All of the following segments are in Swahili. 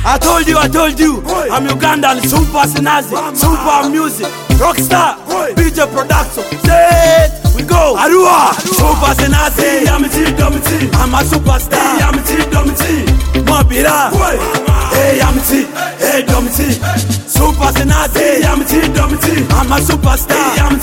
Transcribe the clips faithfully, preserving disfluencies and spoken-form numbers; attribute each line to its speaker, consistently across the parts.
Speaker 1: I told you, I told you, I'm Ugandan, super Sinazi, super music, rockstar, B J production, say it, we go. Arua, super Sinazi, I'm a I'm a superstar, I'm a Mobira, hey, I'm a hey, Domiti, super Sinazi, I'm a I'm a superstar, I'm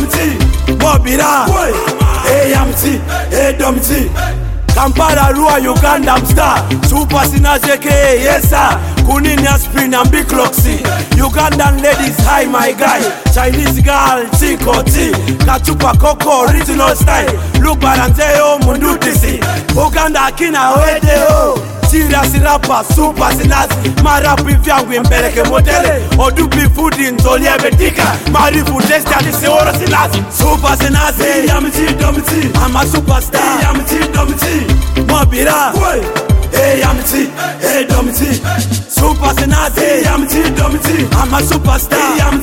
Speaker 1: a Mobira, hey, I'm a hey, Domiti. Kampala, Rua, Uganda, I'm star. Super Sinazi, aka yes sir. Kuninya spin and big Loxy. Ugandan ladies, hi my guy. Chinese girl, Chico T. Kachupa Coco, original style. Look Baranteo, Mundu Disi. Uganda, Kina, Wedeo. Serious rapper, super Sinazi. Marapu vyangu imbeleke modele. Odupi food in Zolia Betika. Marifu testi ati seoro Sinazi. Super Sinazi, I'm a superstar, I'm a Mobira, hey, I'm a hey, Domiti. Super Sinazi, I'm a I'm a superstar, I'm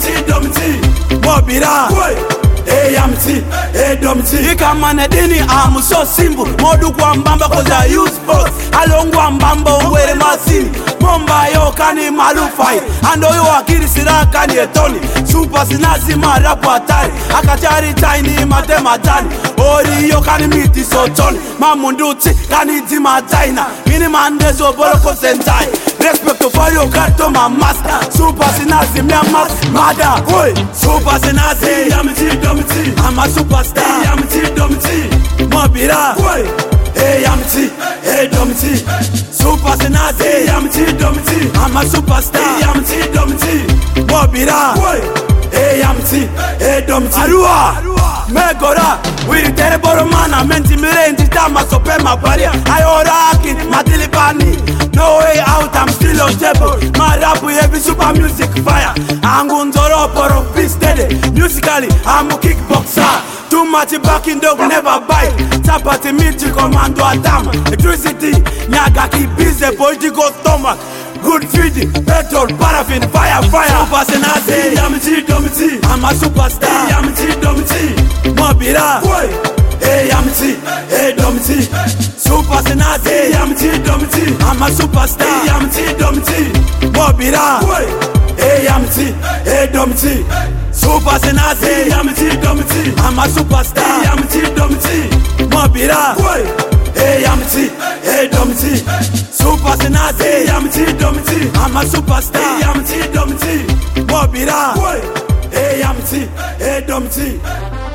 Speaker 1: a Mobira, hey, I'm a hey, Domiti. Ikamane dini, I'm so simple. Modu kwa mbamba cause I use sports. Alongwa mbamba uwele masini. Momba yo kani malufai. Ando yo akiri siraka ni etoni. Super Sinazi marapu atari. Akachari taini matema tani. Ori yo kani miti sotoni. Mamunduti kani tima taina. Mini mandezo boroko sentai. Respect for your gato my master. Super Sinazi me a mas mada. Oi, Super Sinazi, I'm a I'm a superstar, I'm a Domiti. Mobira, hey, I'm a hey, Domiti. Super Sinazi, I'm a Domiti. I'm a superstar, I'm a Domiti. Mobira, hey, I'm a hey, Domiti. Arua, Megora, we tell Boromana, Mentimire, and Tama Sopema Paria. I oraki, Matilipani. No way out, I'm still on table. My rap with heavy super music fire. I'm going to rock or be steady. Musically, I'm a kickboxer. Too much backing dog never bite. Tapati Michi commando Adam. Electricity, Nyagaki busy, political stomach. Good feeding, petrol, paraffin, fire, fire. Super Sinazi, I'm a Domiti. I'm a superstar, I'm a Domiti. Mobira, hey, I'm a hey, Domiti. Super Sinazi, I'm a Domiti. I'm a superstar, I'm a Domiti. Mobira, hey, I'm a hey, Domiti. Super Sinazi, I'm a Domiti. I'm a superstar, I'm a Domiti. Mobira, hey, I'm a hey, Domiti. Super Sinazi, I'm a Domiti. I'm a superstar, I'm a Domiti. Mobira, hey, I'm a hey, Domiti.